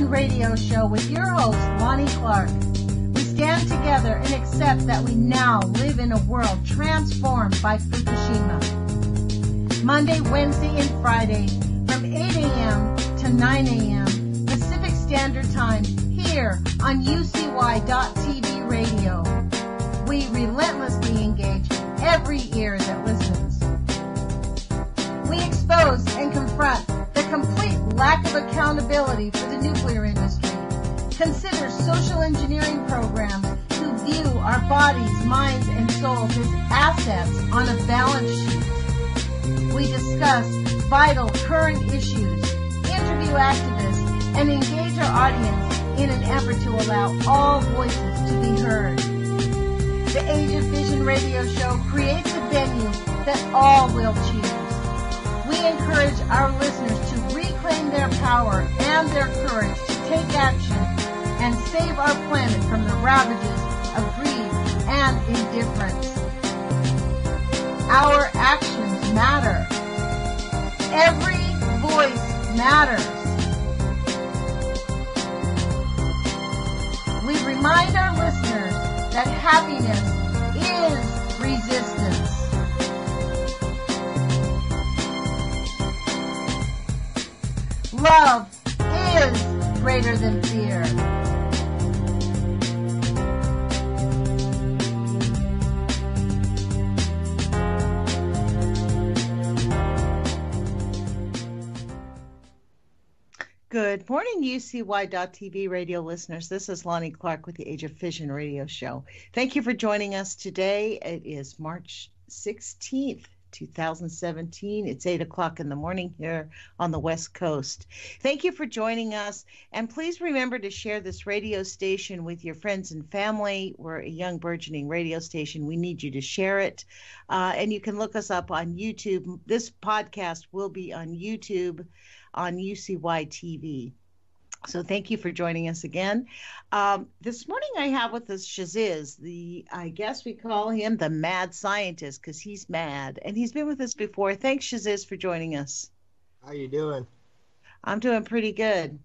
Vision Radio Show with your host, Lonnie Clark. We stand together and accept that we now live in a world transformed by Fukushima. Monday, Wednesday, and Friday from 8 a.m. to 9 a.m. Pacific Standard Time here on UCY.TV Radio. We relentlessly engage every ear that listens. We expose and confront the complete lack of accountability for the nuclear industry. Consider social engineering programs who view our bodies, minds, and souls as assets on a balance sheet. We discuss vital current issues, interview activists, and engage our audience in an effort to allow all voices to be heard. The Age of Vision Radio Show creates a venue that all will choose. We encourage our listeners to reclaim their power and their courage to take action and save our planet from the ravages of greed and indifference. Our actions matter. Every voice matters. We remind our listeners that happiness is resistance. Love is greater than fear. Good morning, UCY.TV radio listeners. This is Lonnie Clark with the Age of Vision Radio Show. Thank you for joining us today. It is March 16th. 2017. It's 8 o'clock in the morning here on the West Coast. Thank you for joining us. And please remember to share this radio station with your friends and family. We're a young burgeoning radio station. We need you to share it. And you can look us up on YouTube. This podcast will be on YouTube on UCY TV. So thank you for joining us again. This morning I have with us Shaziz, I guess we call him the mad scientist because he's mad. And he's been with us before. Thanks, Shaziz, for joining us. How you doing? I'm doing pretty good.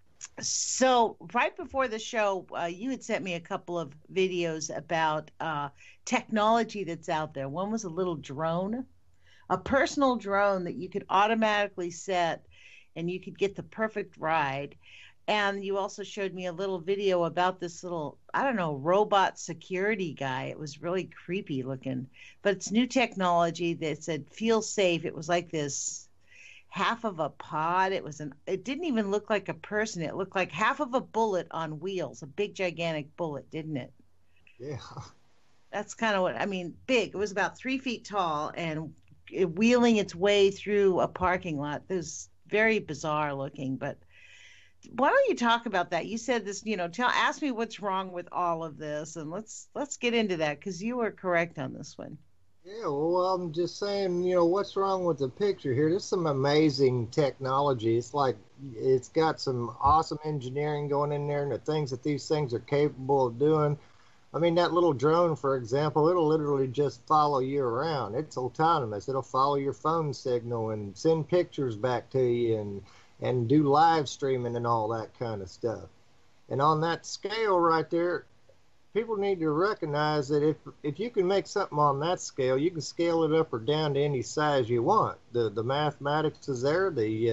So right before the show, you had sent me a couple of videos about technology that's out there. One was a little drone, a personal drone that you could automatically set and you could get the perfect ride. And you also showed me a little video about this little, I don't know, robot security guy. It was really creepy looking, but it's new technology that said, feel safe. It was like this half of a pod. It didn't even look like a person. It looked like half of a bullet on wheels, a big gigantic bullet, didn't it? Yeah. That's kind of big. It was about 3 feet tall and wheeling its way through a parking lot. It was very bizarre looking, but why don't you talk about that? You said this, ask me what's wrong with all of this, and let's get into that because you were correct on this one. Yeah, well, I'm just saying, what's wrong with the picture here? There's some amazing technology. It's got some awesome engineering going in there, and the things that these things are capable of doing. I mean, that little drone, for example, it'll literally just follow you around. It's autonomous. It'll follow your phone signal and send pictures back to you and do live streaming and all that kind of stuff. And on that scale right there, people need to recognize that if you can make something on that scale, you can scale it up or down to any size you want. The mathematics is there,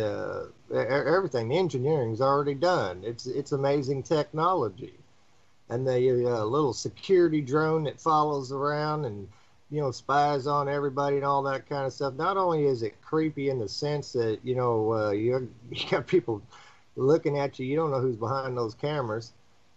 everything, the engineering's already done. It's amazing technology. And the little security drone that follows around and spies on everybody and all that kind of stuff. Not only is it creepy in the sense that, you got people looking at you. You don't know who's behind those cameras.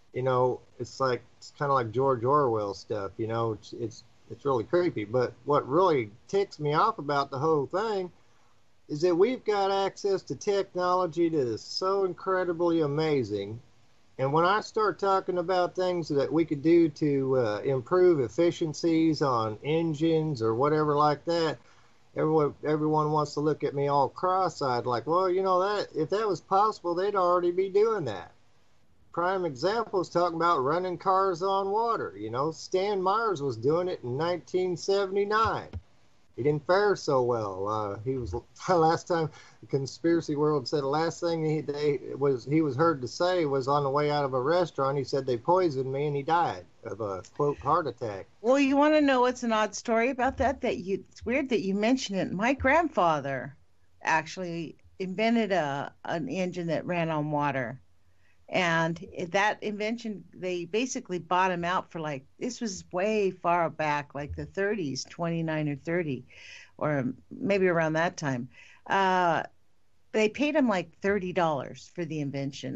It's kind of like George Orwell stuff. It's really creepy. But what really ticks me off about the whole thing is that we've got access to technology that is so incredibly amazing. And when I start talking about things that we could do to improve efficiencies on engines or whatever like that, everyone wants to look at me all cross-eyed like, well, that if that was possible, they'd already be doing that. Prime example is talking about running cars on water. Stan Myers was doing it in 1979. he didn't fare so well. He was last time the conspiracy world said the last thing he was heard to say was on the way out of a restaurant. He said they poisoned me, and he died of a quote heart attack. Well, you want to know what's an odd story about that? It's weird that you mention it. My grandfather actually invented an engine that ran on water. And that invention, they basically bought him out for like, this was way far back, like the 30s, 29 or 30, or maybe around that time. They paid him like $30 for the invention.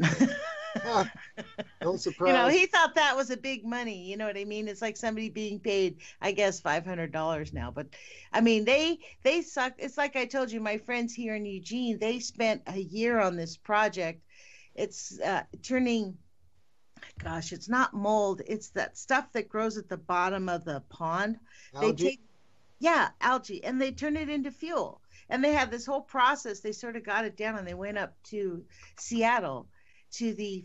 No surprise. He thought that was a big money. You know what I mean? It's like somebody being paid, I guess, $500 now. But I mean, they suck. It's like I told you, my friends here in Eugene, they spent a year on this project. It's turning, gosh, it's not mold. It's that stuff that grows at the bottom of the pond. Algae? Algae, and they turn it into fuel. And they had this whole process. They sort of got it down, and they went up to Seattle to the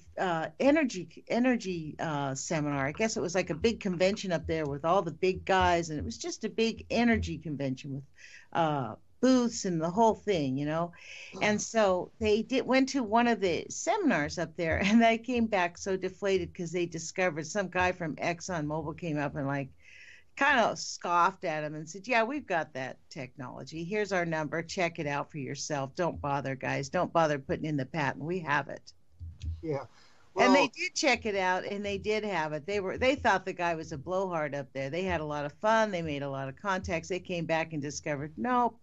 energy seminar. I guess it was like a big convention up there with all the big guys, and it was just a big energy convention with booths and the whole thing, And so they went to one of the seminars up there, and they came back so deflated because they discovered some guy from ExxonMobil came up and like kind of scoffed at him and said, yeah, we've got that technology. Here's our number. Check it out for yourself. Don't bother, guys. Don't bother putting in the patent. We have it. Yeah. Well, and they did check it out, and they did have it. They thought the guy was a blowhard up there. They had a lot of fun. They made a lot of contacts. They came back and discovered, nope,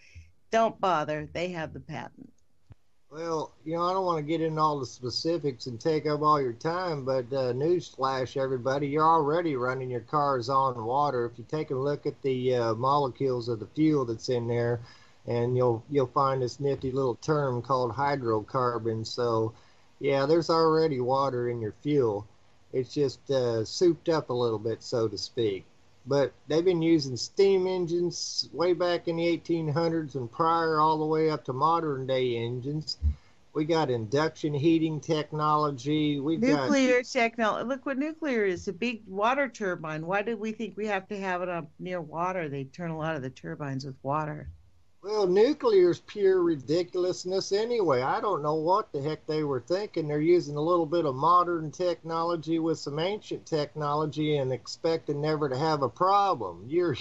don't bother. They have the patent. Well, I don't want to get into all the specifics and take up all your time, but newsflash, everybody, you're already running your cars on water. If you take a look at the molecules of the fuel that's in there, and you'll find this nifty little term called hydrocarbons. So, yeah, there's already water in your fuel. It's just souped up a little bit, so to speak. But they've been using steam engines way back in the 1800s and prior, all the way up to modern day engines. We got induction heating technology. Nuclear technology. Look what nuclear is, a big water turbine. Why did we think we have to have it up near water? They turn a lot of the turbines with water. Well, nuclear is pure ridiculousness anyway. I don't know what the heck they were thinking. They're using a little bit of modern technology with some ancient technology and expecting never to have a problem. You're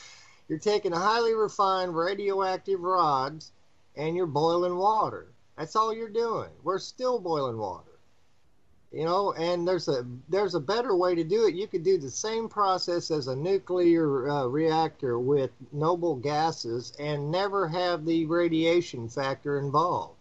taking highly refined radioactive rods and you're boiling water. That's all you're doing. We're still boiling water. And there's a better way to do it. You could do the same process as a nuclear reactor with noble gases and never have the radiation factor involved.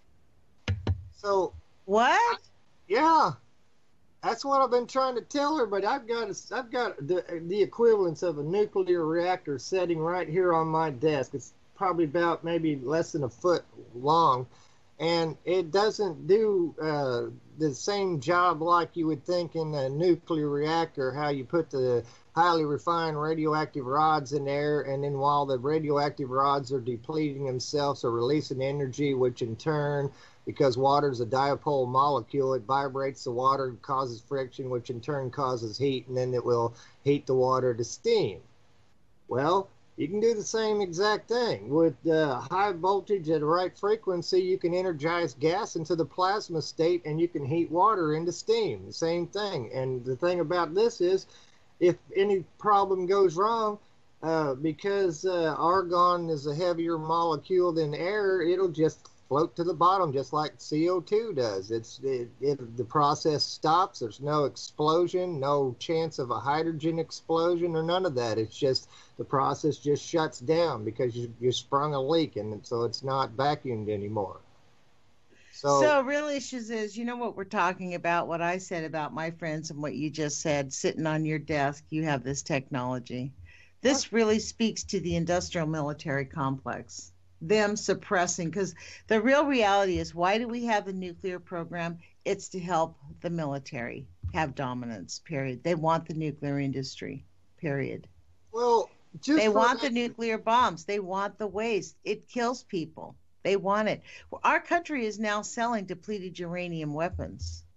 So what? Yeah, that's what I've been trying to tell her. But I've got the equivalence of a nuclear reactor sitting right here on my desk. It's probably about maybe less than a foot long. And it doesn't do the same job like you would think in a nuclear reactor, how you put the highly refined radioactive rods in there, and then while the radioactive rods are depleting themselves or releasing energy, which in turn, because water is a dipole molecule, it vibrates the water, causes friction, which in turn causes heat, and then it will heat the water to steam. Well, you can do the same exact thing. With high voltage at the right frequency, you can energize gas into the plasma state and you can heat water into steam. The same thing. And the thing about this is, if any problem goes wrong, because argon is a heavier molecule than air, it'll just float to the bottom just like CO2 does. The process stops. There's no explosion, no chance of a hydrogen explosion or none of that. It's just the process just shuts down because you sprung a leak, and so it's not vacuumed anymore. So real issues is, what we're talking about, what I said about my friends and what you just said, sitting on your desk, you have this technology. This really speaks to the industrial military complex. Them suppressing, because the real reality is, why do we have the nuclear program? It's to help the military have dominance, period. They want the nuclear industry, period. Well, they want the nuclear bombs. They want the waste. It kills people. They want it. Our country is now selling depleted uranium weapons.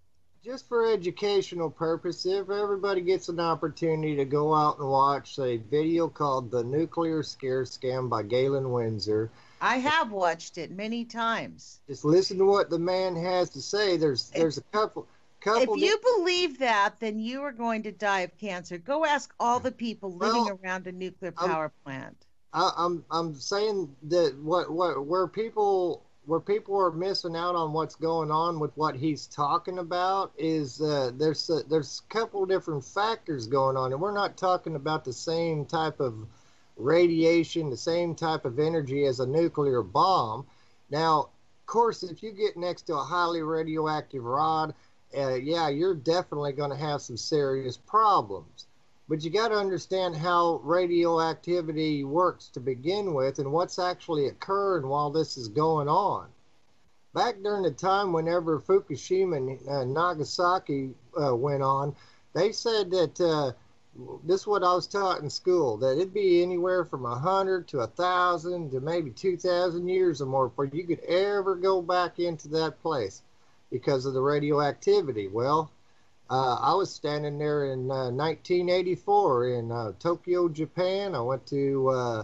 Just for educational purpose, if everybody gets an opportunity to go out and watch a video called "The Nuclear Scare Scam" by Galen Windsor, I have watched it many times. just listen to what the man has to say. There's a couple. If you believe that, then you are going to die of cancer. Go ask all the people living around a nuclear power plant. I'm saying that where people are missing out on what's going on with what he's talking about is there's a couple different factors going on, and we're not talking about the same type of radiation, the same type of energy as a nuclear bomb. Now, of course, if you get next to a highly radioactive rod, yeah, you're definitely going to have some serious problems. But you got to understand how radioactivity works to begin with and what's actually occurring while this is going on. Back during the time whenever Fukushima and Nagasaki went on, they said that, this is what I was taught in school, that it'd be anywhere from 100 to 1,000 to maybe 2,000 years or more before you could ever go back into that place because of the radioactivity. Well, I was standing there in 1984 in Tokyo, Japan. I went to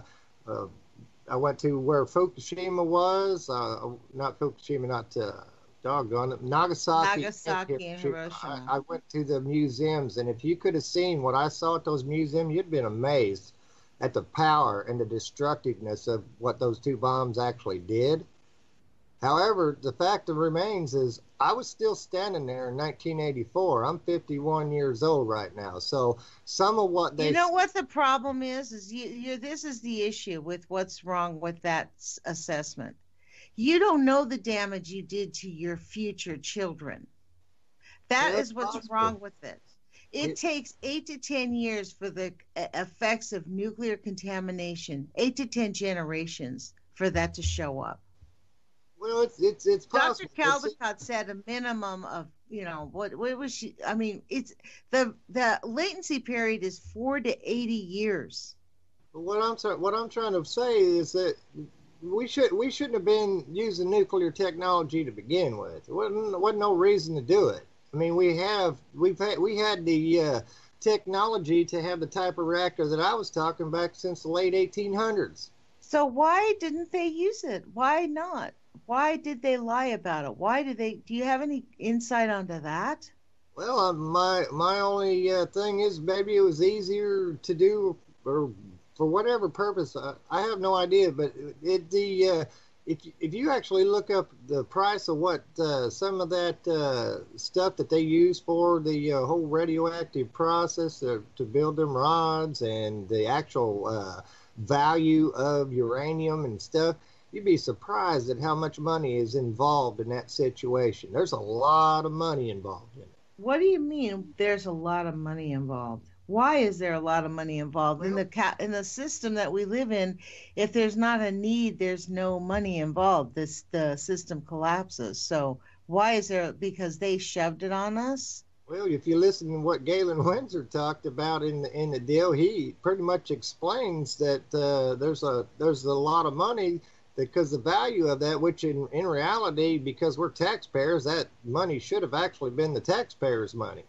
where Fukushima was. Not Fukushima, not doggone it, Nagasaki And Hiroshima. I went to the museums, and if you could have seen what I saw at those museums, you'd been amazed at the power and the destructiveness of what those two bombs actually did. However, the fact of remains is I was still standing there in 1984. I'm 51 years old right now. So some of what they... You know what the problem is this is the issue with what's wrong with that assessment. You don't know the damage you did to your future children. That is what's wrong with it. It takes 8 to 10 years for the effects of nuclear contamination, 8 to 10 generations for that to show up. Well, it's possible. Dr. Caldecott said a minimum of, what was she? I mean, it's the latency period is 4 to 80 years. What I'm trying to say is that we shouldn't have been using nuclear technology to begin with. There wasn't no reason to do it. I mean, we had the technology to have the type of reactor that I was talking about since the late 1800s. So why didn't they use it? Why not? Why did they lie about it? Do you have any insight onto that? Well, my only thing is maybe it was easier to do, or for whatever purpose. I have no idea, but if you actually look up the price of what some of that stuff that they use for the whole radioactive process to build them rods and the actual value of uranium and stuff, you'd be surprised at how much money is involved in that situation. There's a lot of money involved in it. What do you mean there's a lot of money involved? Why is there a lot of money involved? In the system that we live in, if there's not a need, there's no money involved. The system collapses. So why is there? Because they shoved it on us? Well, if you listen to what Galen Windsor talked about in the deal, he pretty much explains that there's a lot of money, because the value of that, which in reality, because we're taxpayers, that money should have actually been the taxpayers' money.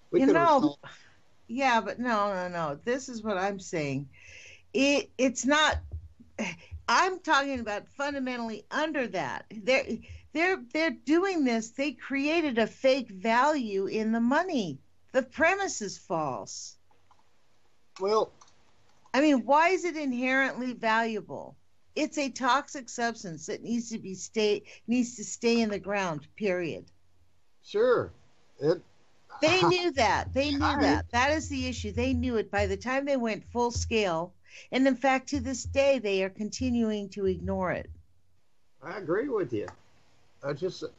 Yeah, but no. This is what I'm saying. It's not. I'm talking about fundamentally under that. They're doing this. They created a fake value in the money. The premise is false. Well, I mean, why is it inherently valuable? It's a toxic substance that needs to stay in the ground. Period. Sure. They knew that. That is the issue. They knew it by the time they went full scale, and in fact, to this day, they are continuing to ignore it. I agree with you. That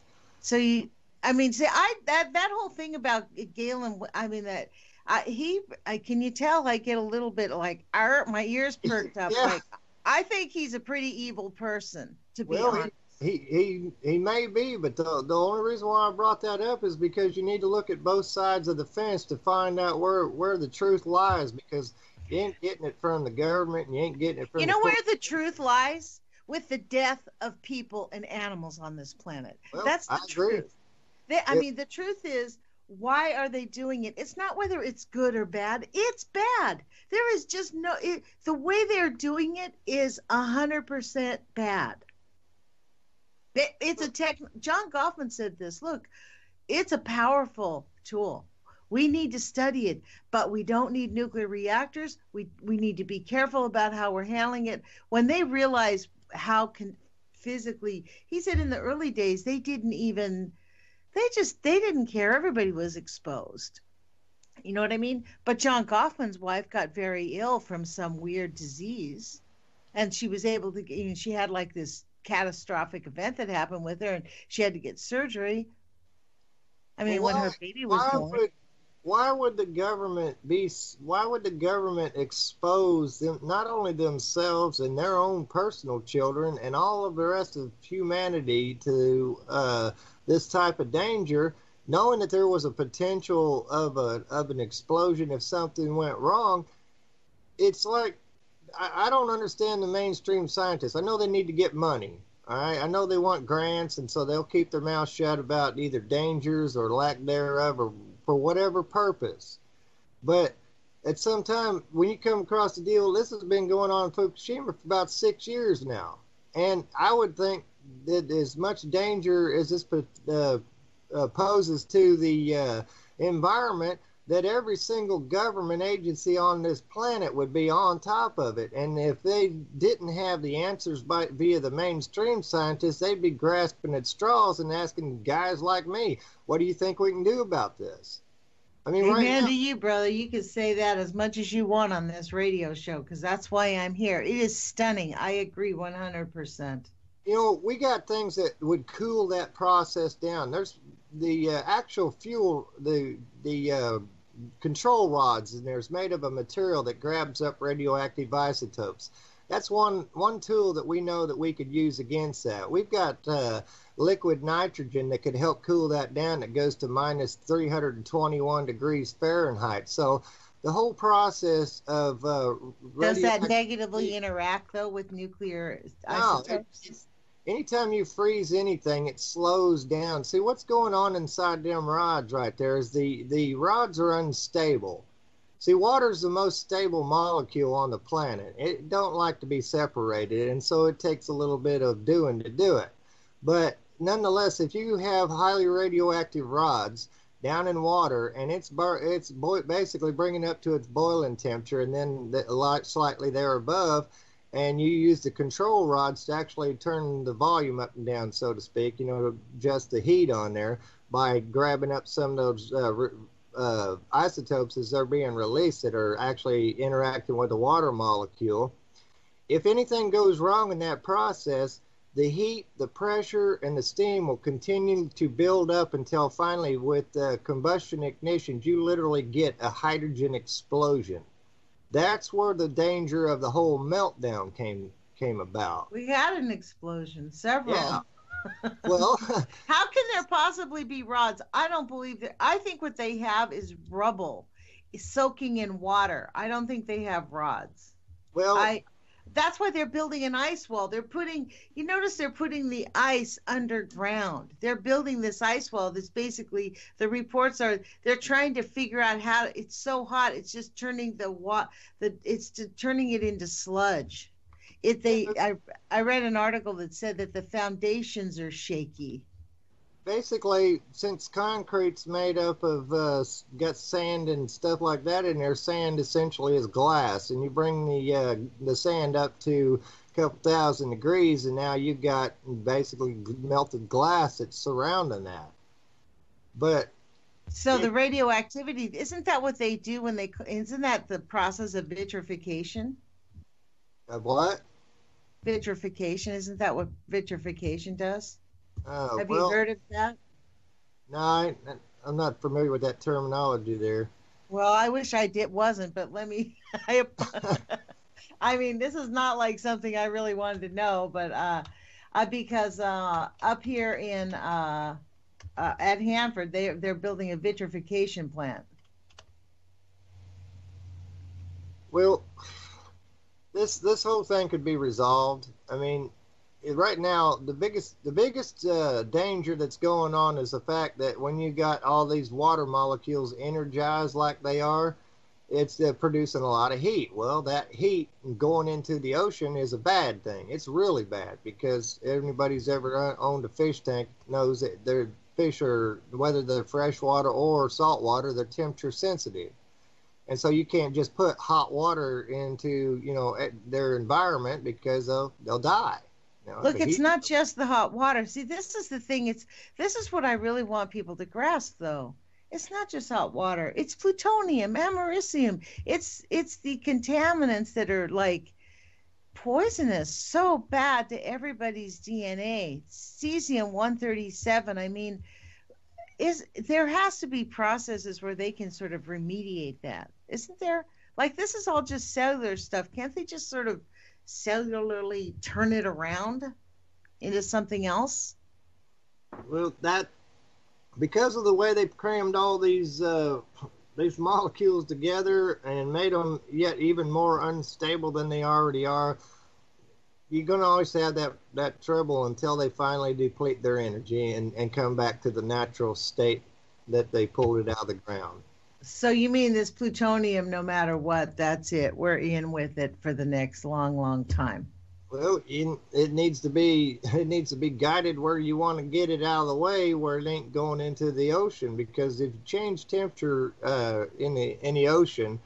whole thing about Galen. I mean can you tell? I get a little bit like my ears perked up. Yeah. Like, I think he's a pretty evil person, to be honest. He may be, but the only reason why I brought that up is because you need to look at both sides of the fence to find out where the truth lies, because you ain't getting it from the government and you ain't getting it from where the truth lies? With the death of people and animals on this planet. Well, That's the truth. The truth is why are they doing it? It's not whether it's good or bad. It's bad. There is just the way they're doing it is 100% bad. It's John Goffman said this. Look, it's a powerful tool. We need to study it, but we don't need nuclear reactors. We need to be careful about how we're handling it. When they realize how physically, he said in the early days, they didn't care. Everybody was exposed. You know what I mean? But John Goffman's wife got very ill from some weird disease, and she was able to, she had like this catastrophic event that happened with her, and she had to get surgery. I mean, when her baby was born. Why would the government expose them, not only themselves and their own personal children and all of the rest of humanity to this type of danger, knowing that there was a potential of an explosion if something went wrong? It's like, I don't understand the mainstream scientists. I know they need to get money. All right, I know they want grants, and so they'll keep their mouth shut about either dangers or lack thereof, or for whatever purpose. But at some time, when you come across the deal, this has been going on in Fukushima for about 6 years now. And I would think that as much danger as this poses to the environment, that every single government agency on this planet would be on top of it. And if they didn't have the answers via the mainstream scientists, they'd be grasping at straws and asking guys like me, what do you think we can do about this? I mean, amen to you, brother. You can say that as much as you want on this radio show, because that's why I'm here. It is stunning. I agree 100%. You know, we got things that would cool that process down. There's the actual fuel, the control rods, and there's made of a material that grabs up radioactive isotopes. That's one tool that we know that we could use against that. We've got liquid nitrogen that could help cool that down. That goes to minus 321 degrees Fahrenheit. So the whole process of does that negatively interact though with nuclear isotopes? Anytime you freeze anything, it slows down. See, what's going on inside them rods right there is the rods are unstable. See, water's the most stable molecule on the planet. It don't like to be separated, and so it takes a little bit of doing to do it. But nonetheless, if you have highly radioactive rods down in water, and it's basically bringing up to its boiling temperature, and then slightly there above, and you use the control rods to actually turn the volume up and down, so to speak, to adjust the heat on there by grabbing up some of those isotopes as they're being released that are actually interacting with the water molecule. If anything goes wrong in that process, the heat, the pressure, and the steam will continue to build up until finally, with combustion ignitions, you literally get a hydrogen explosion. That's where the danger of the whole meltdown came about. We had an explosion, several. Yeah. Well, how can there possibly be rods? I don't believe that. I think what they have is rubble soaking in water. I don't think they have rods. Well, that's why they're building an ice wall. You notice they're putting the ice underground. They're building this ice wall that's basically, the reports are, they're trying to figure out how, it's so hot, it's just turning turning it into sludge. I read an article that said that the foundations are shaky. Basically, since concrete's made up of got sand and stuff like that in there, sand essentially is glass, and you bring the sand up to a couple thousand degrees, and now you've got basically melted glass that's surrounding that. But so the radioactivity, isn't that what they do isn't that the process of vitrification? Of what? Vitrification, isn't that what vitrification does? Have you heard of that? No, I'm not familiar with that terminology there. Well, I wish I wasn't, but let me. I mean, this is not like something I really wanted to know, but because up here in at Hanford, they're building a vitrification plant. Well, this whole thing could be resolved. I mean, right now, the biggest danger that's going on is the fact that when you got all these water molecules energized like they are, it's producing a lot of heat. Well, that heat going into the ocean is a bad thing. It's really bad because anybody's ever owned a fish tank knows that their fish are, whether they're freshwater or saltwater, they're temperature sensitive. And so you can't just put hot water into, their environment because they'll die. Look, it's not just the hot water. See, this is the thing. This is what I really want people to grasp, though. It's not just hot water. It's plutonium, americium. It's the contaminants that are like poisonous, so bad to everybody's DNA. Cesium-137. I mean, there has to be processes where they can sort of remediate that, isn't there? Like, this is all just cellular stuff. Can't they just sort of cellularly turn it around into something else? Well, because of the way they've crammed all these molecules together and made them yet even more unstable than they already are, you're going to always have that trouble until they finally deplete their energy and come back to the natural state that they pulled it out of the ground. So you mean this plutonium, no matter what, that's it. We're in with it for the next long, long time. Well, it needs to be guided where you want to get it out of the way, where it ain't going into the ocean. Because if you change temperature in the ocean,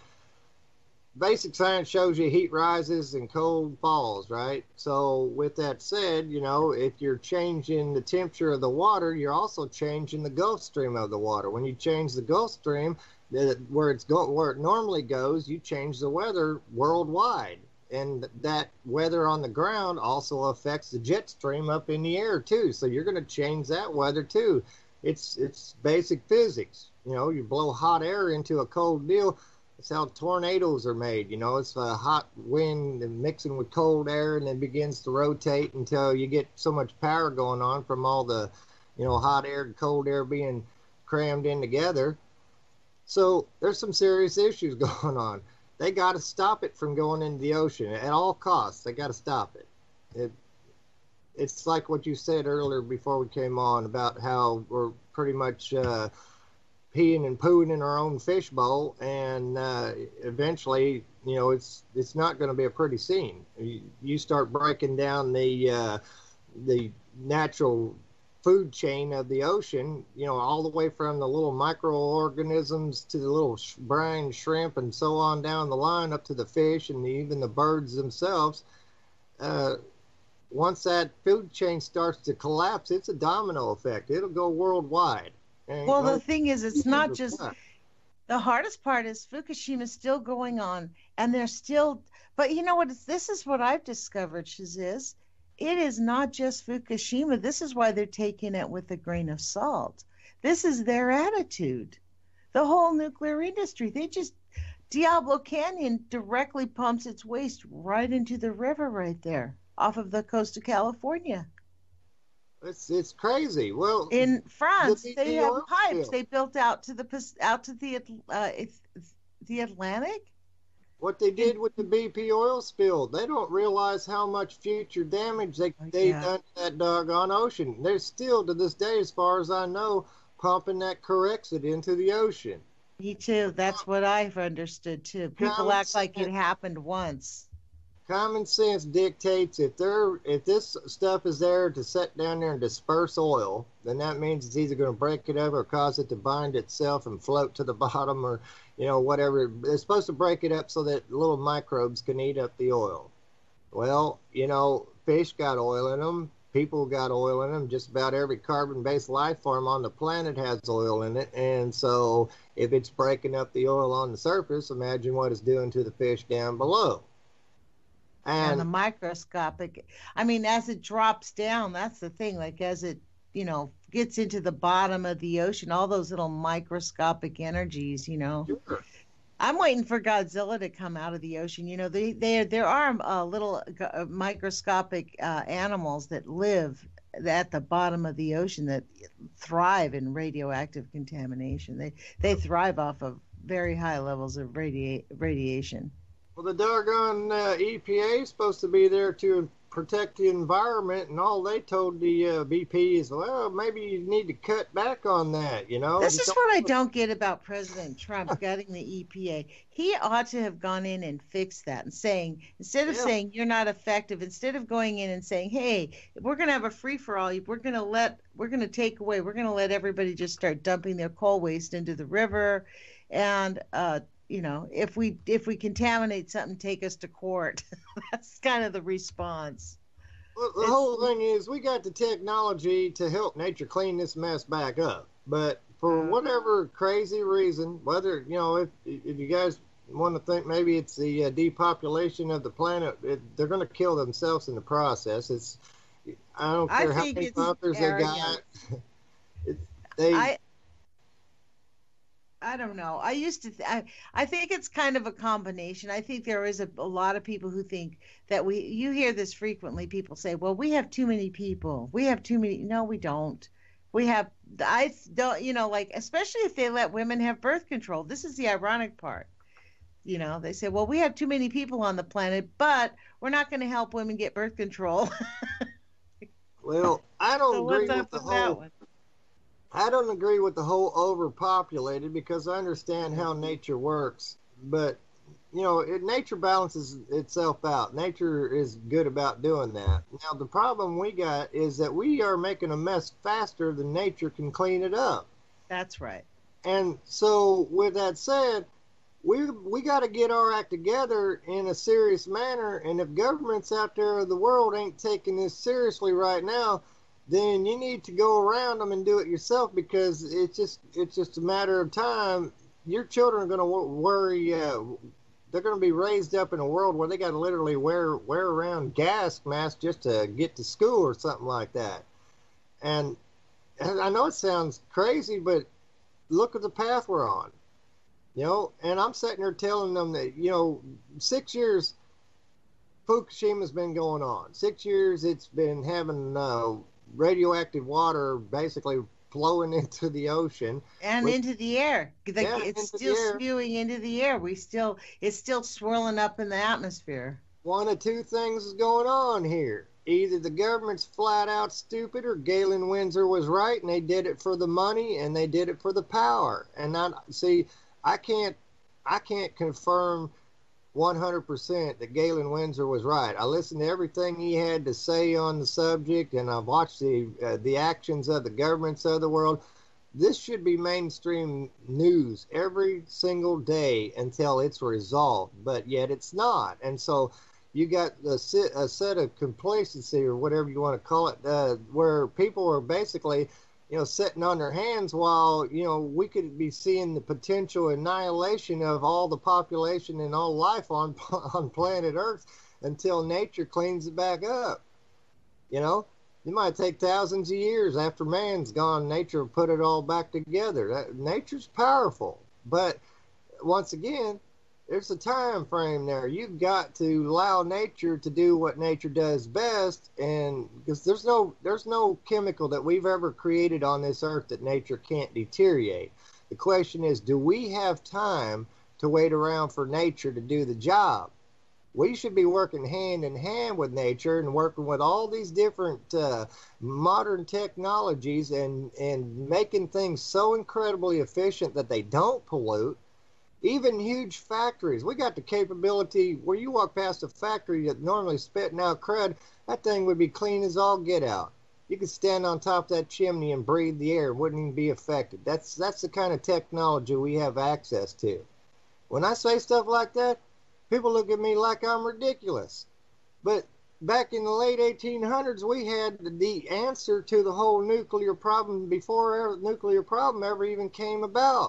basic science shows you heat rises and cold falls, right? So with that said, if you're changing the temperature of the water, you're also changing the Gulf Stream of the water. When you change the Gulf Stream, where it normally goes, you change the weather worldwide. And that weather on the ground also affects the jet stream up in the air too. So you're going to change that weather too. It's basic physics. You blow hot air into a cold deal. That's how tornadoes are made. It's a hot wind and mixing with cold air, and then begins to rotate until you get so much power going on from all the, hot air and cold air being crammed in together. So there's some serious issues going on. They got to stop it from going into the ocean at all costs. They got to stop it. It's like what you said earlier before we came on about how we're pretty much peeing and pooing in our own fishbowl, and eventually, it's not going to be a pretty scene. You start breaking down the natural food chain of the ocean, all the way from the little microorganisms to the little brine shrimp and so on down the line up to the fish and even the birds themselves. Once that food chain starts to collapse, it's a domino effect. It'll go worldwide. Well, the thing is, it's not just the hardest part is Fukushima's still going on, and they're still. But you know what? This is what I've discovered, Shiziz. It is not just Fukushima. This is why they're taking it with a grain of salt. This is their attitude. The whole nuclear industry. Diablo Canyon directly pumps its waste right into the river right there off of the coast of California. It's crazy. Well, in France, they have pipes they built out to the Atlantic. What they did with the BP oil spill, they don't realize how much future damage they've done to that doggone ocean. They're still, to this day, as far as I know, pumping that Corexit into the ocean. Me too. That's what I've understood too. People act like it happened once. Common sense dictates if this stuff is there to set down there and disperse oil, then that means it's either going to break it up or cause it to bind itself and float to the bottom, or whatever. They're supposed to break it up so that little microbes can eat up the oil. Well, fish got oil in them, people got oil in them. Just about every carbon-based life form on the planet has oil in it, and so if it's breaking up the oil on the surface, imagine what it's doing to the fish down below. And the microscopic, as it drops down, that's the thing, like as it, gets into the bottom of the ocean, all those little microscopic energies, Sure. I'm waiting for Godzilla to come out of the ocean. There are little microscopic animals that live at the bottom of the ocean that thrive in radioactive contamination. They thrive off of very high levels of radiation. Well, the doggone EPA is supposed to be there to protect the environment, and all they told the BP is, well, maybe you need to cut back on that. This You is don't. what I don't get about President Trump gutting the EPA. He ought to have gone in and fixed that and saying, instead of Yeah. saying you're not effective, instead of going in and saying, hey, we're going to have a free for all, we're going to take away, we're going to let everybody just start dumping their coal waste into the river. And, if we contaminate something, take us to court. That's kind of the response. Well, the whole thing is we got the technology to help nature clean this mess back up. But for whatever crazy reason, whether, if you guys want to think maybe it's the depopulation of the planet, they're going to kill themselves in the process. I don't care how many bunkers they got. I don't know. I think it's kind of a combination. I think there is a lot of people who think that you hear this frequently. People say, well, we have too many people. We have too many. No, we don't. I don't, especially if they let women have birth control. This is the ironic part. They say, well, we have too many people on the planet, but we're not going to help women get birth control. Well, I don't agree with the whole. I don't agree with the whole overpopulated, because I understand how nature works. But, nature balances itself out. Nature is good about doing that. Now, the problem we got is that we are making a mess faster than nature can clean it up. That's right. And so, with that said, we got to get our act together in a serious manner. And if governments out there of the world ain't taking this seriously right now, then you need to go around them and do it yourself, because it's just a matter of time. Your children are going to worry. They're going to be raised up in a world where they got to literally wear around gas masks just to get to school or something like that. And I know it sounds crazy, but look at the path we're on. And I'm sitting there telling them that 6 years Fukushima's been going on. 6 years it's been having radioactive water basically flowing into the ocean and into the air. It's still spewing into the air. It's still swirling up in the atmosphere. One of two things is going on here. Either the government's flat out stupid, or Galen Windsor was right and they did it for the money and they did it for the power. And I can't confirm 100% that Galen Windsor was right. I listened to everything he had to say on the subject, and I've watched the actions of the governments of the world. This should be mainstream news every single day until it's resolved, but yet it's not. And so you got a set of complacency, or whatever you want to call it, where people are basically sitting on their hands while, we could be seeing the potential annihilation of all the population and all life on planet Earth until nature cleans it back up. It might take thousands of years after man's gone. Nature will put it all back together. Nature's powerful. But once again, there's a time frame there. You've got to allow nature to do what nature does best, and because there's no chemical that we've ever created on this earth that nature can't deteriorate. The question is, do we have time to wait around for nature to do the job? We should be working hand in hand with nature and working with all these different modern technologies and making things so incredibly efficient that they don't pollute. Even huge factories, we got the capability where you walk past a factory that normally spitting out crud, that thing would be clean as all get out. You could stand on top of that chimney and breathe the air, it wouldn't even be affected. That's the kind of technology we have access to. When I say stuff like that, people look at me like I'm ridiculous. But back in the late 1800s, we had the answer to the whole nuclear problem before the nuclear problem ever even came about.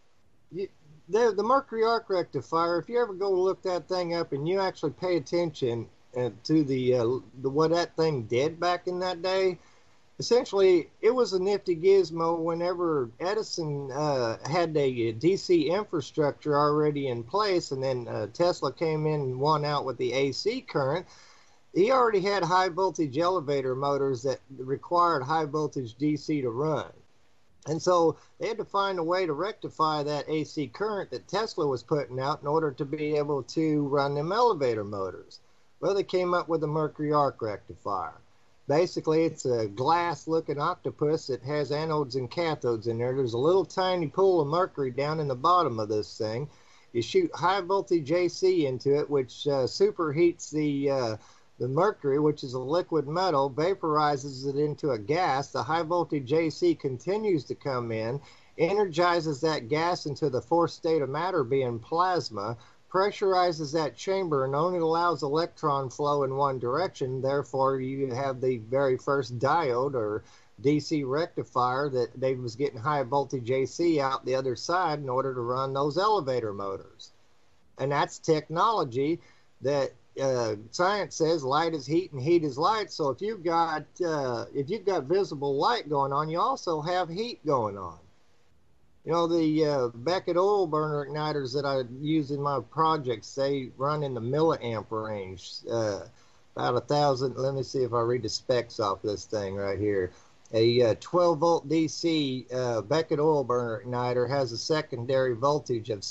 The mercury arc rectifier, if you ever go look that thing up and you actually pay attention to the what that thing did back in that day, essentially it was a nifty gizmo whenever Edison had a DC infrastructure already in place, and then Tesla came in and won out with the AC current. He already had high voltage elevator motors that required high voltage DC to run. And so they had to find a way to rectify that AC current that Tesla was putting out in order to be able to run them elevator motors. Well, they came up with the mercury arc rectifier. Basically, it's a glass-looking octopus that has anodes and cathodes in there. There's a little tiny pool of mercury down in the bottom of this thing. You shoot high voltage AC into it, which superheats the mercury, which is a liquid metal, vaporizes it into a gas. The high voltage AC continues to come in, energizes that gas into the fourth state of matter, being plasma, pressurizes that chamber, and only allows electron flow in one direction. Therefore, you have the very first diode or DC rectifier that they was getting high voltage AC out the other side in order to run those elevator motors. And that's technology that science says light is heat and heat is light. So if you've got visible light going on, you also have heat going on. You know, the Beckett oil burner igniters that I use in my projects, they run in the milliamp range, about 1,000. Let me see if I read the specs off this thing right here. A 12 volt DC Beckett oil burner igniter has a secondary voltage of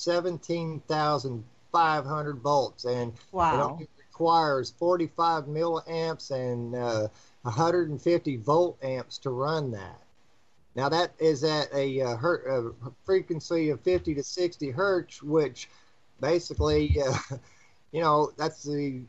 17,500 volts, and wow. It only requires 45 milliamps and 150 volt amps to run that. Now that is at a frequency of 50 to 60 hertz, which basically, you know, that's the,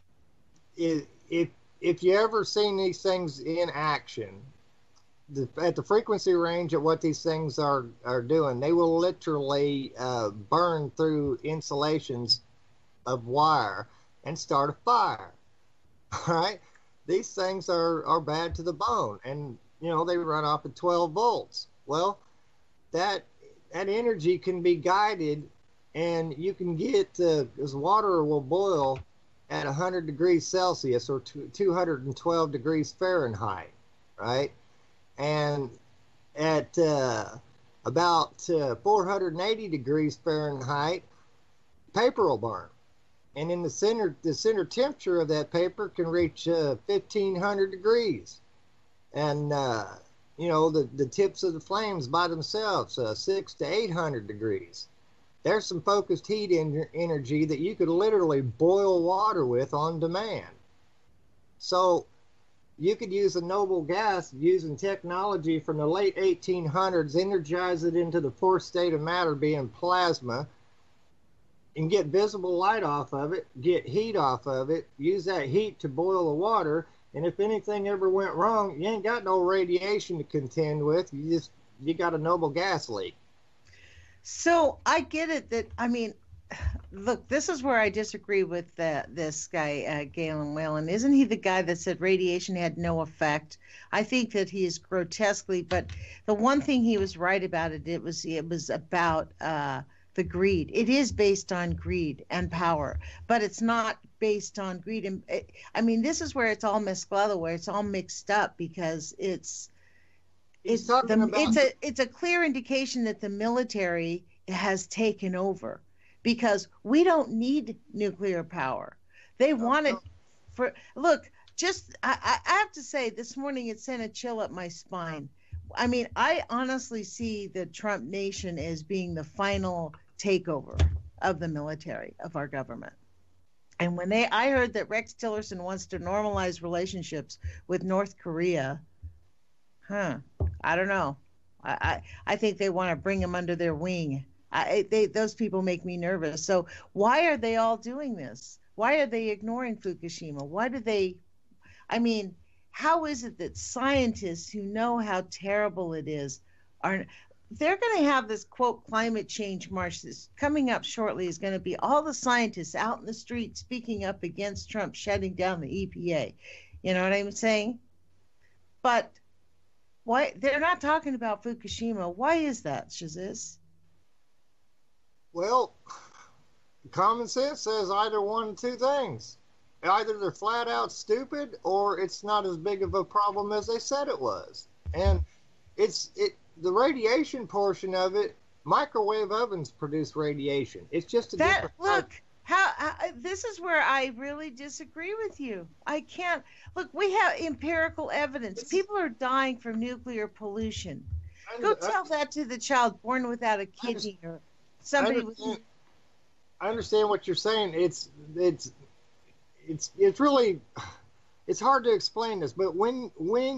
if you ever seen these things in action, at the frequency range of what these things are doing, they will literally burn through insulations of wire and start a fire. All right, these things are bad to the bone, and you know, they run off at 12 volts. Well, that energy can be guided, and you can get, because water will boil at 100 degrees Celsius or 212 degrees Fahrenheit, right? And at about 480 degrees Fahrenheit, paper will burn. And in the center temperature of that paper can reach 1,500 degrees. And, you know, the tips of the flames by themselves, 600 to 800 degrees. There's some focused heat energy that you could literally boil water with on demand. So you could use a noble gas using technology from the late 1800s, energize it into the fourth state of matter, being plasma, and get visible light off of it, get heat off of it, use that heat to boil the water. And if anything ever went wrong, you ain't got no radiation to contend with. You got a noble gas leak. So I get it that, I mean, look, this is where I disagree with this guy, Galen Whelan. Isn't he the guy that said radiation had no effect? I think that he is grotesquely, but the one thing he was right about it was about the greed. It is based on greed and power, but it's not based on greed. And I mean, this is where it's all mezclado, where it's all mixed up, because it's a clear indication that the military has taken over, because we don't need nuclear power. They want it for, look, just, I have to say, this morning it sent a chill up my spine. I mean, I honestly see the Trump nation as being the final takeover of the military, of our government. And when I heard that Rex Tillerson wants to normalize relationships with North Korea, I don't know. I think they want to bring him under their wing. Those people make me nervous. So why are they all doing this? Why are they ignoring Fukushima? Why do they? I mean, how is it that scientists who know how terrible it is they're going to have this, quote, climate change march that's coming up shortly, is going to be all the scientists out in the street speaking up against Trump shutting down the EPA. You know what I'm saying? But why they're not talking about Fukushima? Why is that, Shaziz? Well, common sense says either one of two things. Either they're flat out stupid, or it's not as big of a problem as they said it was. And the radiation portion of it, microwave ovens produce radiation. It's just a different look. This is where I really disagree with you. I can't look. We have empirical evidence. People are dying from nuclear pollution. Go tell that to the child born without a kidney or somebody. I understand what you're saying. it's really it's hard to explain this, but when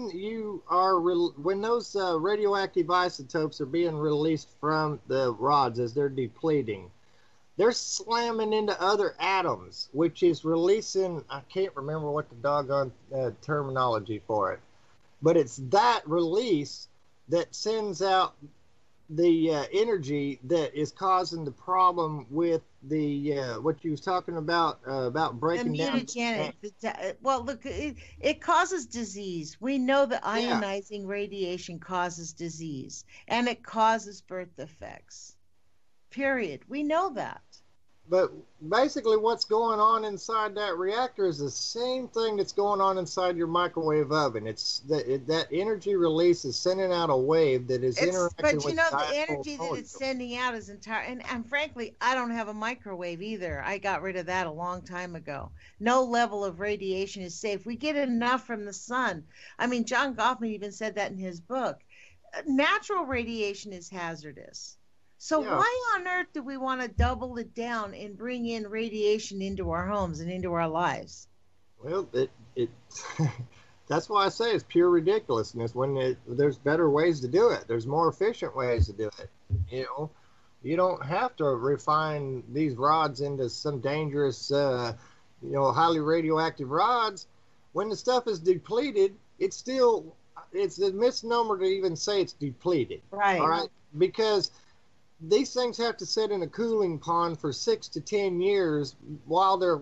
when those radioactive isotopes are being released from the rods as they're depleting, they're slamming into other atoms, which is releasing, I can't remember what the doggone terminology for it, but it's that release that sends out the energy that is causing the problem with the what you was talking about breaking down. Mutagenic. Well, look, it causes disease. We know that Yeah. ionizing radiation causes disease, and it causes birth defects. Period. We know that. But basically, what's going on inside that reactor is the same thing that's going on inside your microwave oven. It's that energy release is sending out a wave that is interacting But with the dipole energy that it's molecules. sending out is entire. And frankly, I don't have a microwave either. I got rid of that a long time ago. No level of radiation is safe. We get enough from the sun. I mean, John Goffman even said that in his book. Natural radiation is hazardous. So Yeah. why on earth do we want to double it down and bring in radiation into our homes and into our lives? Well, it that's why I say it's pure ridiculousness. There's better ways to do it. There's more efficient ways to do it. You know, you don't have to refine these rods into some dangerous, highly radioactive rods. When the stuff is depleted, it's a misnomer to even say it's depleted. Right. All right, because these things have to sit in a cooling pond for 6 to 10 years while they're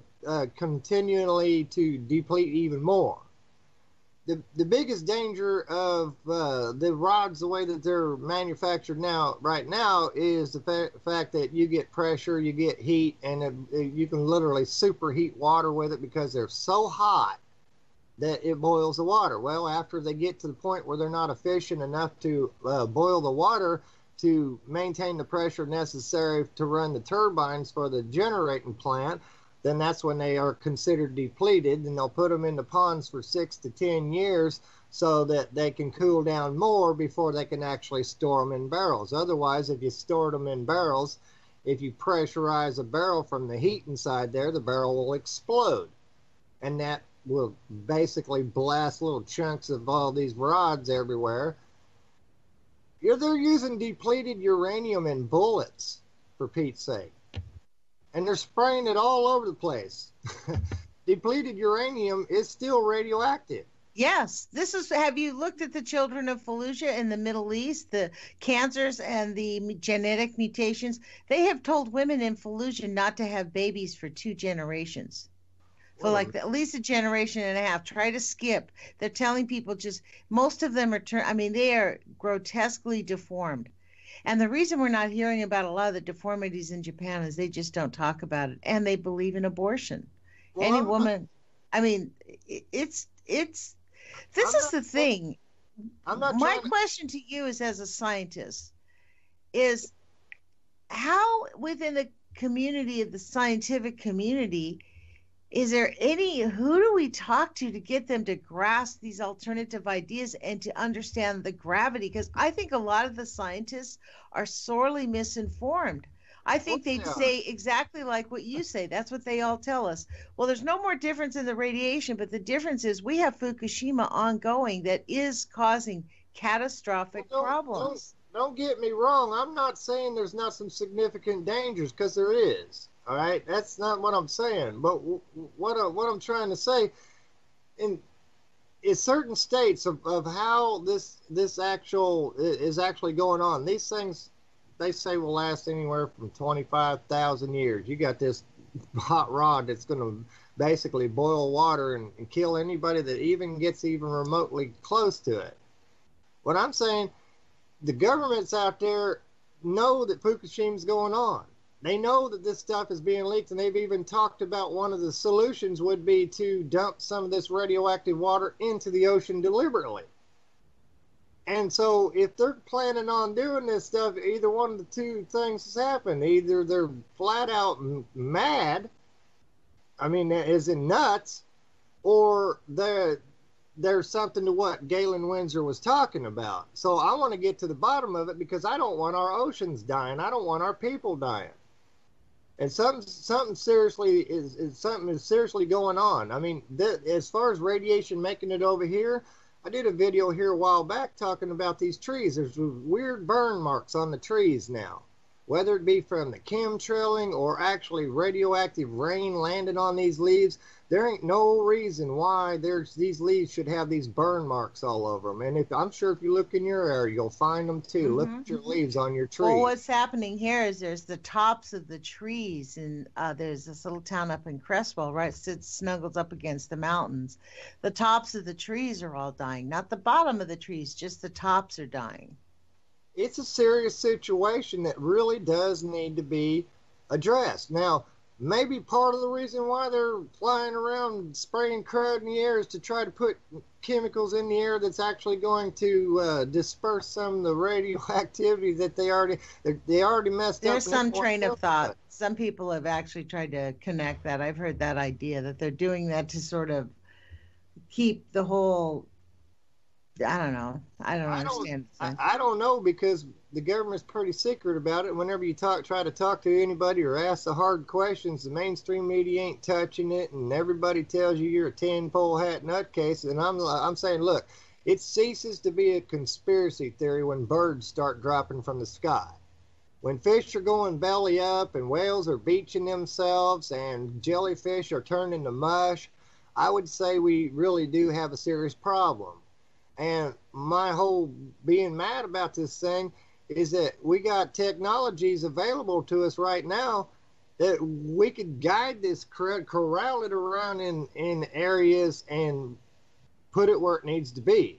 continually to deplete even more. The biggest danger of the rods, the way that they're manufactured right now, is the fact that you get pressure, you get heat, and you can literally superheat water with it because they're so hot that it boils the water. Well, after they get to the point where they're not efficient enough to boil the water to maintain the pressure necessary to run the turbines for the generating plant, then that's when they are considered depleted, and they'll put them in the ponds for 6 to 10 years so that they can cool down more before they can actually store them in barrels. Otherwise, if you stored them in barrels, if you pressurize a barrel from the heat inside there, the barrel will explode, and that will basically blast little chunks of all these rods everywhere. They're using depleted uranium in bullets, for Pete's sake. And they're spraying it all over the place. Depleted uranium is still radioactive. Yes, have you looked at the children of Fallujah in the Middle East, the cancers and the genetic mutations? They have told women in Fallujah not to have babies for 2 generations. For at least a generation and a half. Try to skip. They're telling people most of them they are grotesquely deformed. And the reason we're not hearing about a lot of the deformities in Japan is they just don't talk about it. And they believe in abortion. Any woman, this is the thing. My question to you is, as a scientist, is how within the community of the scientific community, is there who do we talk to get them to grasp these alternative ideas and to understand the gravity? Because I think a lot of the scientists are sorely misinformed. I think they'd say exactly like what you say. That's what they all tell us. Well, there's no more difference in the radiation, but the difference is we have Fukushima ongoing that is causing catastrophic problems. Don't get me wrong. I'm not saying there's not some significant dangers, because there is. All right, that's not what I'm saying. But what I'm trying to say is certain states of how this is actually going on. These things, they say, will last anywhere from 25,000 years. You got this hot rod that's going to basically boil water and kill anybody that even gets even remotely close to it. What I'm saying, the governments out there know that Fukushima's going on. They know that this stuff is being leaked, and they've even talked about one of the solutions would be to dump some of this radioactive water into the ocean deliberately. And so if they're planning on doing this stuff, either one of the two things has happened. Either they're flat out mad, as in nuts, or there's something to what Galen Windsor was talking about. So I want to get to the bottom of it, because I don't want our oceans dying. I don't want our people dying. and something seriously is something is seriously going on. I mean, as far as radiation making it over here, I did a video here a while back talking about these trees. There's weird burn marks on the trees now, whether it be from the chemtrailing or actually radioactive rain landing on these leaves. There ain't no reason why these leaves should have these burn marks all over them. And I'm sure if you look in your area, you'll find them too. Mm-hmm. Look at your leaves on your trees. Well, what's happening here is there's the tops of the trees, and there's this little town up in Creswell, right? It snuggles up against the mountains. The tops of the trees are all dying, not the bottom of the trees, just the tops are dying. It's a serious situation that really does need to be addressed. Now, maybe part of the reason why they're flying around spraying crud in the air is to try to put chemicals in the air that's actually going to disperse some of the radioactivity that they already messed up. There's some train of thought. Some people have actually tried to connect that. I've heard that idea that they're doing that to sort of keep the whole, I don't know. I don't understand. I don't know, because the government's pretty secret about it. Whenever you try to talk to anybody or ask the hard questions, the mainstream media ain't touching it, and everybody tells you you're a tin-pole hat nutcase. And I'm saying, look, it ceases to be a conspiracy theory when birds start dropping from the sky. When fish are going belly up and whales are beaching themselves and jellyfish are turning to mush, I would say we really do have a serious problem. And my whole being mad about this thing is that we got technologies available to us right now that we could guide this crud, corral it around in areas and put it where it needs to be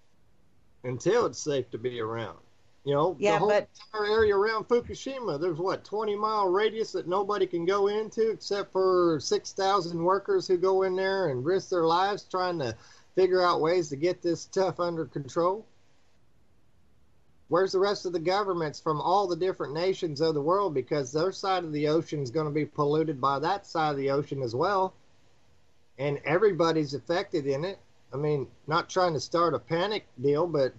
until it's safe to be around. You know, yeah, the whole entire area around Fukushima, there's 20-mile radius that nobody can go into except for 6,000 workers who go in there and risk their lives trying to figure out ways to get this stuff under control. Where's the rest of the governments from all the different nations of the world? Because their side of the ocean is going to be polluted by that side of the ocean as well. And everybody's affected in it. I mean, not trying to start a panic deal, but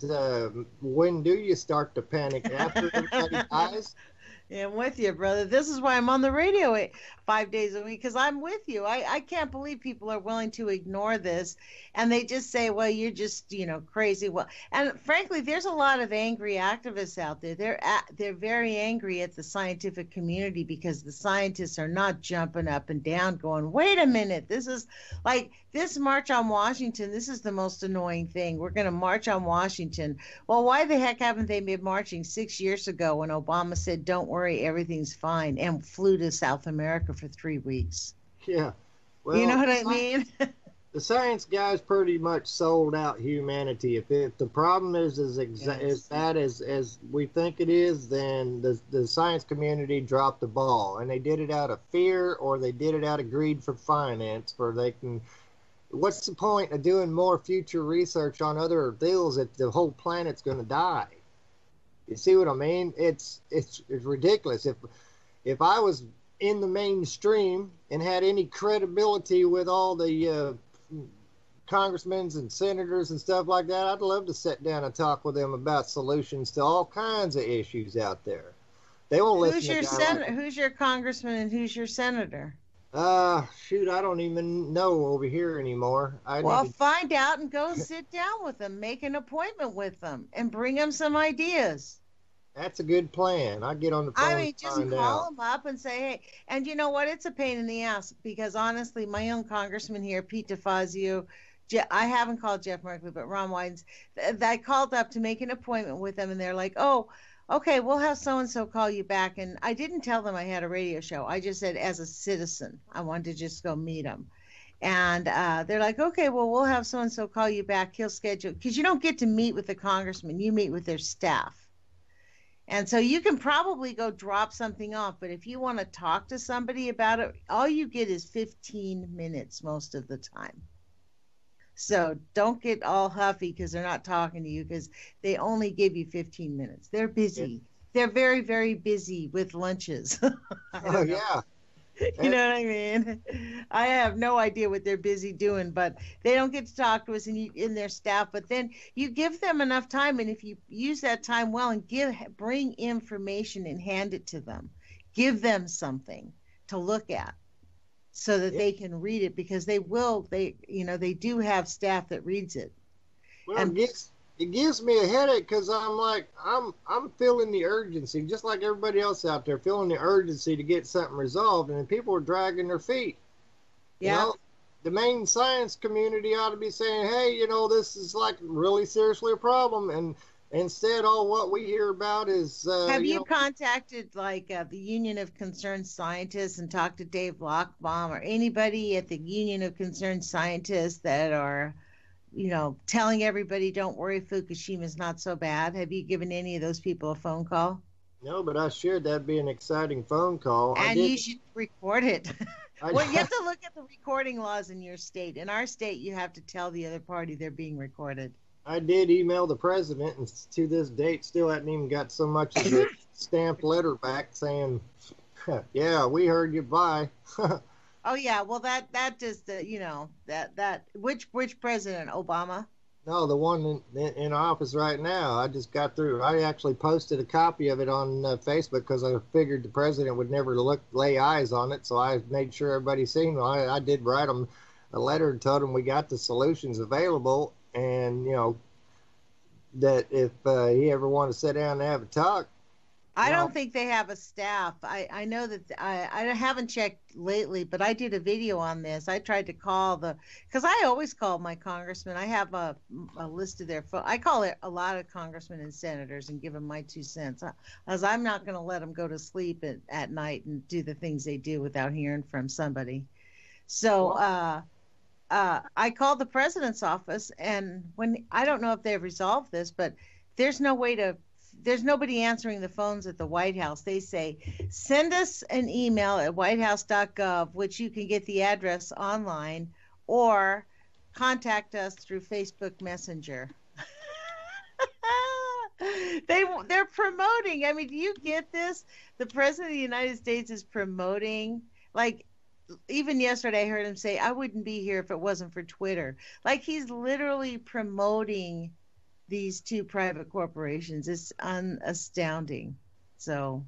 when do you start to panic? After everybody dies? Yeah, I'm with you, brother. This is why I'm on the radio 5 days a week, because I'm with you. I can't believe people are willing to ignore this, and they just say, well, you're just, crazy. Well, and frankly, there's a lot of angry activists out there. They're very angry at the scientific community because the scientists are not jumping up and down going, wait a minute, this is like this march on Washington. This is the most annoying thing. We're going to march on Washington. Well, why the heck haven't they been marching 6 years ago when Obama said, don't worry, everything's fine, and flew to South America for 3 weeks? Yeah. Well, you know what I mean? The science guys pretty much sold out humanity. If the problem is as bad as we think it is, then the science community dropped the ball. And they did it out of fear, or they did it out of greed for finance, where they can... What's the point of doing more future research on other deals if the whole planet's going to die? You see what I mean? It's ridiculous. If I was in the mainstream and had any credibility with all the congressmen and senators and stuff like that, I'd love to sit down and talk with them about solutions to all kinds of issues out there. They won't listen to Who's your congressman and who's your senator? Shoot, I don't even know over here anymore. Find out and go sit down with them. Make an appointment with them and bring them some ideas. That's a good plan. I get on the phone. I mean, just call them up and say, hey. And you know what? It's a pain in the ass because honestly, my own congressman here, Pete DeFazio, I haven't called Jeff Merkley, but Ron Wyden's, I called up to make an appointment with them, and they're like, oh, okay, we'll have so-and-so call you back. And I didn't tell them I had a radio show. I just said, as a citizen, I wanted to just go meet them. And they're like, okay, well, we'll have so-and-so call you back. He'll schedule, because you don't get to meet with the congressman. You meet with their staff. And so you can probably go drop something off. But if you want to talk to somebody about it, all you get is 15 minutes most of the time. So don't get all huffy because they're not talking to you, because they only give you 15 minutes. They're busy. They're very, very busy with lunches. Oh, yeah. You know what I mean? I have no idea what they're busy doing, but they don't get to talk to us in their staff. But then you give them enough time, and if you use that time well and bring information and hand it to them, give them something. to look at so that they can read it, because they do have staff that reads it. Well, And it gives me a headache because I'm like I'm feeling the urgency, just like everybody else out there, feeling the urgency to get something resolved, and people are dragging their feet. You yeah. know, the main science community ought to be saying, hey, this is like really seriously a problem, and instead, all what we hear about is Have you contacted like the Union of Concerned Scientists and talked to Dave Lochbaum or anybody at the Union of Concerned Scientists that are, telling everybody, don't worry, Fukushima's not so bad? Have you given any of those people a phone call? No, but I shared that'd be an exciting phone call. And you should record it. I, Well, you have to look at the recording laws in your state. In our state, you have to tell the other party they're being recorded. I did email the president, and to this date, still hadn't even got so much as a stamped letter back saying, "Yeah, we heard you. Bye." Oh yeah, well that just which president? Obama? No, the one in office right now. I just got through. I actually posted a copy of it on Facebook because I figured the president would never lay eyes on it, so I made sure everybody seen it. I did write him a letter and told him we got the solutions available, and that if he ever wanted to sit down and have a talk. I don't think they have a staff. I know that I haven't checked lately, but I did a video on this. I tried to call because I always call my congressman. I have a list of their phone. I call it a lot of congressmen and senators and give them my 2 cents, as I'm not going to let them go to sleep at night and do the things they do without hearing from somebody. So I called the president's office, and I don't know if they've resolved this, but there's nobody answering the phones at the White House. They say, send us an email at whitehouse.gov, which you can get the address online, or contact us through Facebook Messenger. They're promoting. I mean, do you get this? The President of the United States is promoting, like, even yesterday I heard him say, I wouldn't be here if it wasn't for Twitter. Like, he's literally promoting these two private corporations. It's astounding. So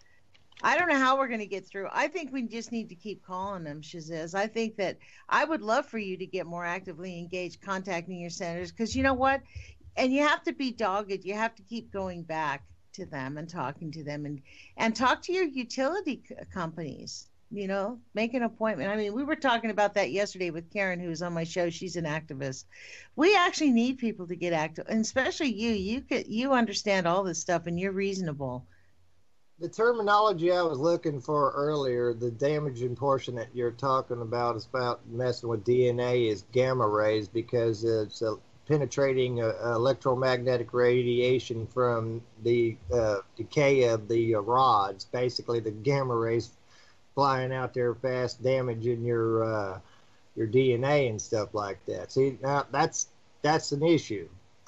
I don't know how we're going to get through. I think we just need to keep calling them, Shazez. I think that I would love for you to get more actively engaged contacting your senators, because you know what? And you have to be dogged. You have to keep going back to them and talking to them, and talk to your utility companies. Make an appointment. I mean, we were talking about that yesterday with Karen, who's on my show. She's an activist. We actually need people to get active, and especially you. You understand all this stuff, and you're reasonable. The terminology I was looking for earlier, the damaging portion that you're talking about, is about messing with DNA, is gamma rays, because it's penetrating electromagnetic radiation from the decay of the rods. Basically, the gamma rays flying out there fast, damaging your DNA and stuff like that. See, now that's an issue.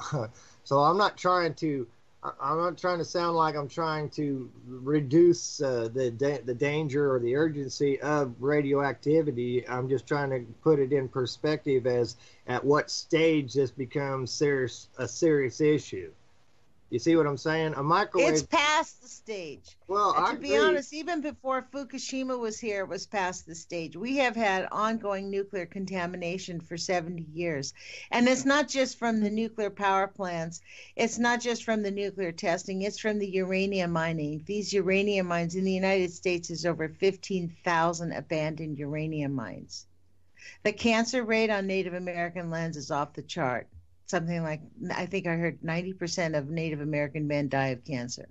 So I'm not trying to sound like I'm trying to reduce the danger or the urgency of radioactivity. I'm just trying to put it in perspective as at what stage this becomes a serious issue. You see what I'm saying? A microwave. It's past the stage. Well, to be honest, even before Fukushima was here, it was past the stage. We have had ongoing nuclear contamination for 70 years. And it's not just from the nuclear power plants. It's not just from the nuclear testing. It's from the uranium mining. These uranium mines in the United States is over 15,000 abandoned uranium mines. The cancer rate on Native American lands is off the chart. Something like, I think I heard 90% of Native American men die of cancer.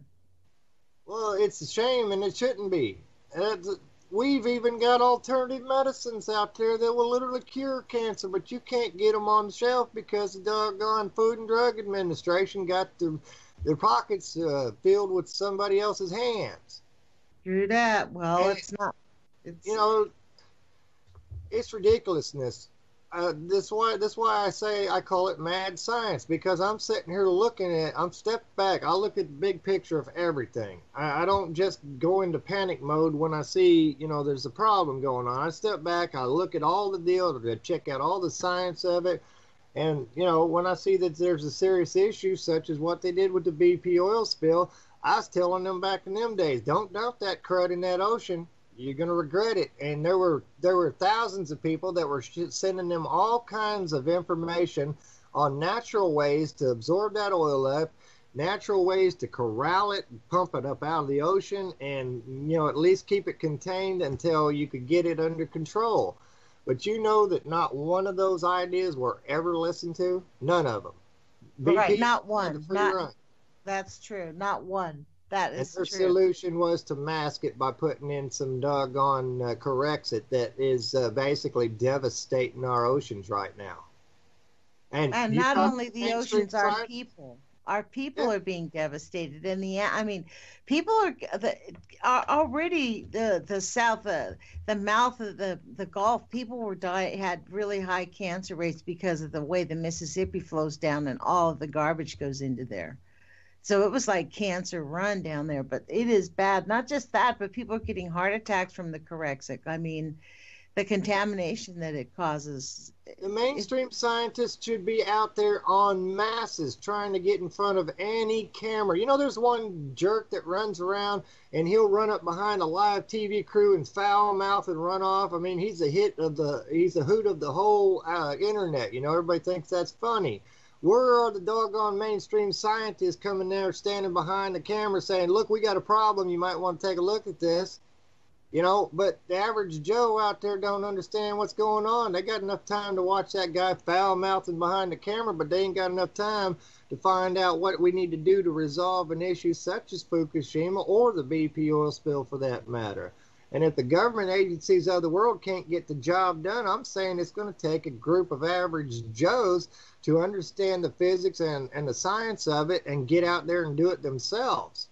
Well, it's a shame, and it shouldn't be. We've even got alternative medicines out there that will literally cure cancer, but you can't get them on the shelf because the doggone Food and Drug Administration got their pockets filled with somebody else's hands. True that. Well, it's not. It's ridiculousness. That's why I say I call it mad science, because I'm sitting here I'm stepped back. I look at the big picture of everything. I don't just go into panic mode when I see, there's a problem going on. I step back, I look at all the deals, I check out all the science of it. And, when I see that there's a serious issue, such as what they did with the BP oil spill, I was telling them back in them days, don't dump that crud in that ocean. you're going to regret it. And there were thousands of people that were sending them all kinds of information on natural ways to absorb that oil up, natural ways to corral it, pump it up out of the ocean, and at least keep it contained until you could get it under control. But you know that not one of those ideas were ever listened to. None of them. Right, not one. That's true. Not one. That is true. Their solution was to mask it by putting in some doggone Corexit that is basically devastating our oceans right now. And not only the oceans, our people. Our people are being devastated. People are already the south, the mouth of the Gulf. People were had really high cancer rates because of the way the Mississippi flows down and all of the garbage goes into there. So it was like cancer run down there, but it is bad. Not just that, but people are getting heart attacks from the Corexit. I mean, the contamination that it causes. The mainstream scientists should be out there on masses trying to get in front of any camera. There's one jerk that runs around and he'll run up behind a live TV crew and foul mouth and run off. I mean, he's a hoot of the whole internet. Everybody thinks that's funny. Where are the doggone mainstream scientists coming there, standing behind the camera saying, look, we got a problem. You might want to take a look at this. But the average Joe out there don't understand what's going on. They got enough time to watch that guy foul-mouthing behind the camera, but they ain't got enough time to find out what we need to do to resolve an issue such as Fukushima or the BP oil spill for that matter. And if the government agencies of the world can't get the job done, I'm saying it's going to take a group of average Joes to understand the physics and the science of it and get out there and do it themselves.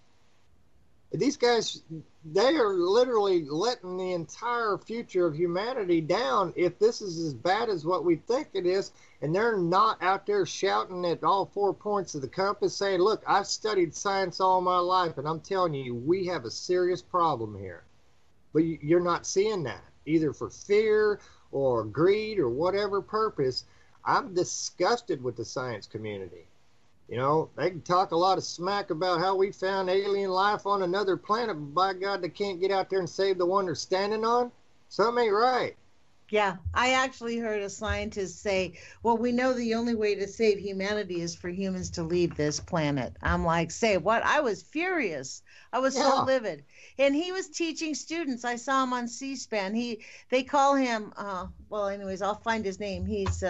These guys, they are literally letting the entire future of humanity down if this is as bad as what we think it is, and they're not out there shouting at all 4 points of the compass saying, look, I've studied science all my life, and I'm telling you, we have a serious problem here. But you're not seeing that, either for fear or greed or whatever purpose. I'm disgusted with the science community. They can talk a lot of smack about how we found alien life on another planet, but by God, they can't get out there and save the one they're standing on. Something ain't right. Yeah, I actually heard a scientist say, well, we know the only way to save humanity is for humans to leave this planet. I'm like, say what? I was furious. I was so livid. And he was teaching students. I saw him on C-SPAN. They call him, well, anyways, I'll find his name. He's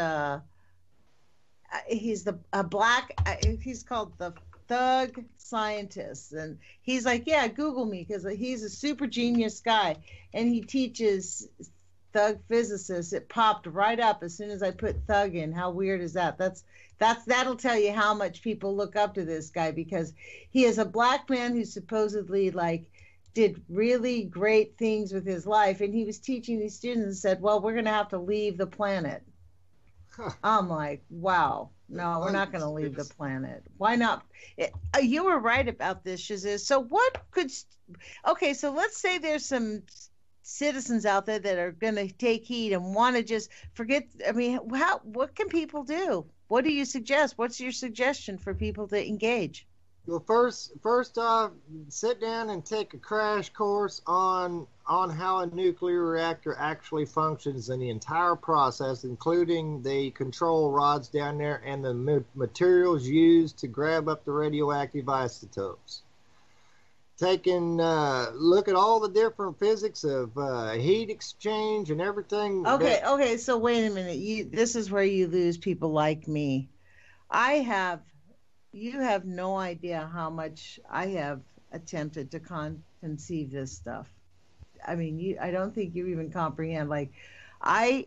called the Thug Scientist. And he's like, yeah, Google me, because he's a super genius guy. And he teaches Thug physicist. It popped right up as soon as I put Thug in. How weird is that? That'll tell you how much people look up to this guy, because he is a black man who supposedly did really great things with his life, and he was teaching these students and said, well, we're going to have to leave the planet. I'm like, wow, no, we're not going to leave the planet. Why not? You were right about this, Shazia. So so let's say there's some citizens out there that are going to take heed and want to just forget. I mean, what can people do? What do you suggest? What's your suggestion for people to engage? Well, first off, sit down and take a crash course on how a nuclear reactor actually functions and the entire process, including the control rods down there and the materials used to grab up the radioactive isotopes. Taking look at all the different physics of heat exchange and everything. Okay. So wait a minute. This is where you lose people like me. You have no idea how much I have attempted to conceive this stuff. I mean, I don't think you even comprehend. I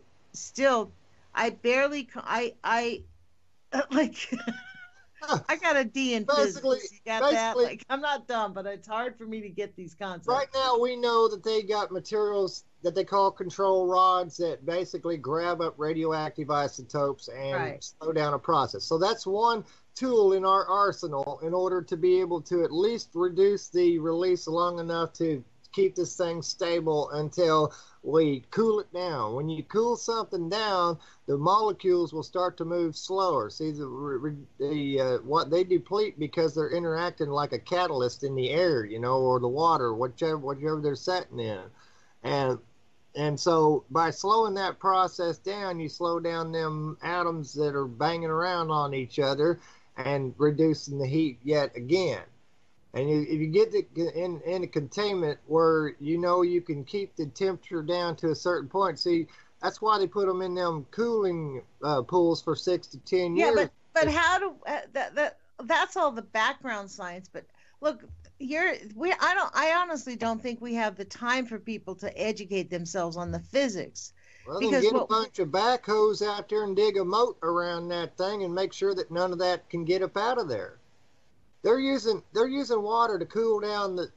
got a D in physics. You got that? I'm not dumb, but it's hard for me to get these concepts. Right now, we know that they got materials that they call control rods that basically grab up radioactive isotopes and slow down a process. So that's one tool in our arsenal in order to be able to at least reduce the release long enough to keep this thing stable until we cool it down. When you cool something down, the molecules will start to move slower. See, what they deplete because they're interacting like a catalyst in the air, or the water, whichever they're setting in. And so by slowing that process down, you slow down them atoms that are banging around on each other and reducing the heat yet again. And if you get in a containment where you can keep the temperature down to a certain point. See, that's why they put them in them cooling pools for 6 to 10 years. Yeah, but how do that's all the background science. But look, I honestly don't think we have the time for people to educate themselves on the physics. Well, then get a bunch of backhoes out there and dig a moat around that thing and make sure that none of that can get up out of there. They're using water to cool down the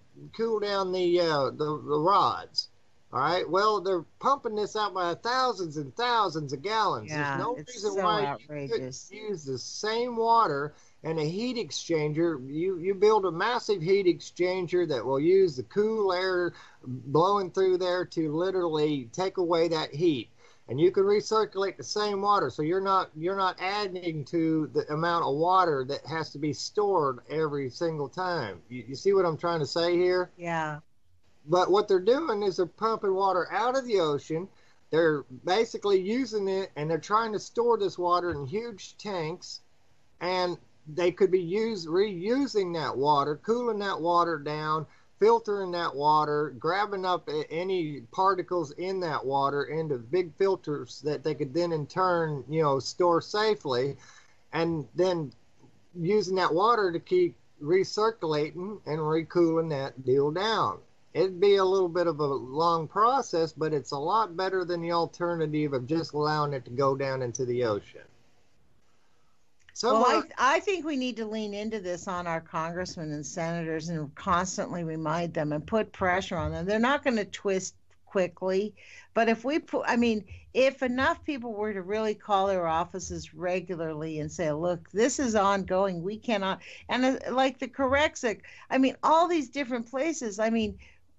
rods. All right. Well, they're pumping this out by thousands and thousands of gallons. Yeah, there's no reason why outrageous. you could use the same water and a heat exchanger. You build a massive heat exchanger that will use the cool air blowing through there to literally take away that heat. And you can recirculate the same water, so you're not adding to the amount of water that has to be stored every single time. You see what I'm trying to say here? Yeah. But what they're doing is they're pumping water out of the ocean. They're basically using it, and they're trying to store this water in huge tanks, and they could be reusing that water, cooling that water down, filtering that water, grabbing up any particles in that water into big filters that they could then in turn, store safely, and then using that water to keep recirculating and recooling that deal down. It'd be a little bit of a long process, but it's a lot better than the alternative of just allowing it to go down into the ocean. Well, I think we need to lean into this on our congressmen and senators and constantly remind them and put pressure on them. They're not going to twist quickly, but if enough people were to really call their offices regularly and say, look, this is ongoing, we cannot, and like the Corexic, all these different places, I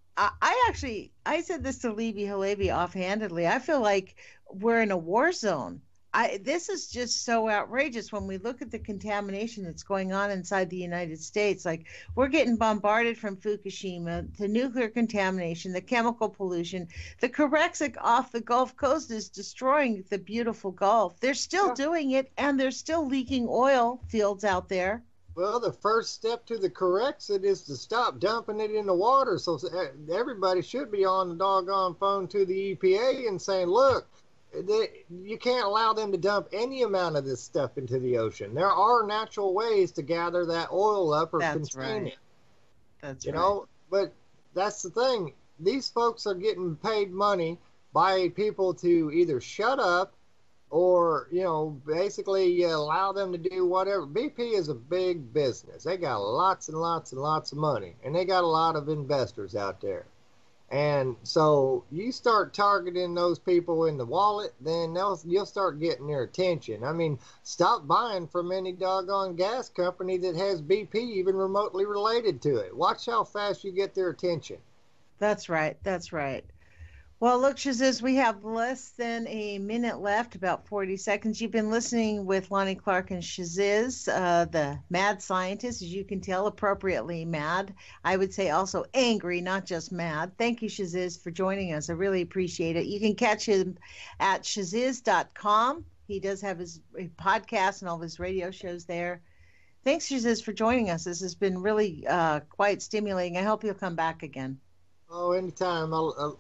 said this to Levi Halevi offhandedly, I feel like we're in a war zone. This is just so outrageous when we look at the contamination that's going on inside the United States. Like, we're getting bombarded from Fukushima, the nuclear contamination, the chemical pollution. The Corexic off the Gulf Coast is destroying the beautiful Gulf. They're still doing it, and they're still leaking oil fields out there. Well, the first step to the Corexit is to stop dumping it in the water. So everybody should be on the doggone phone to the EPA and saying, look, you can't allow them to dump any amount of this stuff into the ocean. There are natural ways to gather that oil up or contain it. That's right. But that's the thing. These folks are getting paid money by people to either shut up or, basically allow them to do whatever. BP is a big business. They got lots and lots and lots of money, and they got a lot of investors out there. And so you start targeting those people in the wallet, then you'll start getting their attention. Stop buying from any doggone gas company that has BP even remotely related to it. Watch how fast you get their attention. That's right. That's right. Well, look, Shaziz, we have less than a minute left, about 40 seconds. You've been listening with Lonnie Clark and Shaziz, the mad scientist, as you can tell, appropriately mad. I would say also angry, not just mad. Thank you, Shaziz, for joining us. I really appreciate it. You can catch him at shaziz.com. He does have his podcast and all of his radio shows there. Thanks, Shaziz, for joining us. This has been really quite stimulating. I hope you'll come back again. Oh, anytime.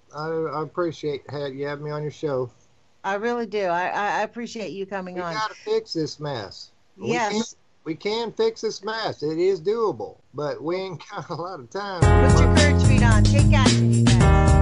I appreciate you having me on your show. I really do. I appreciate you coming on. We got to fix this mess. Yes. We can fix this mess. It is doable, but we ain't got a lot of time. Put your courage feet on. Take action, you guys.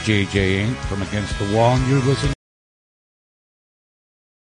JJ Inc. from Against the Wall, and you're listening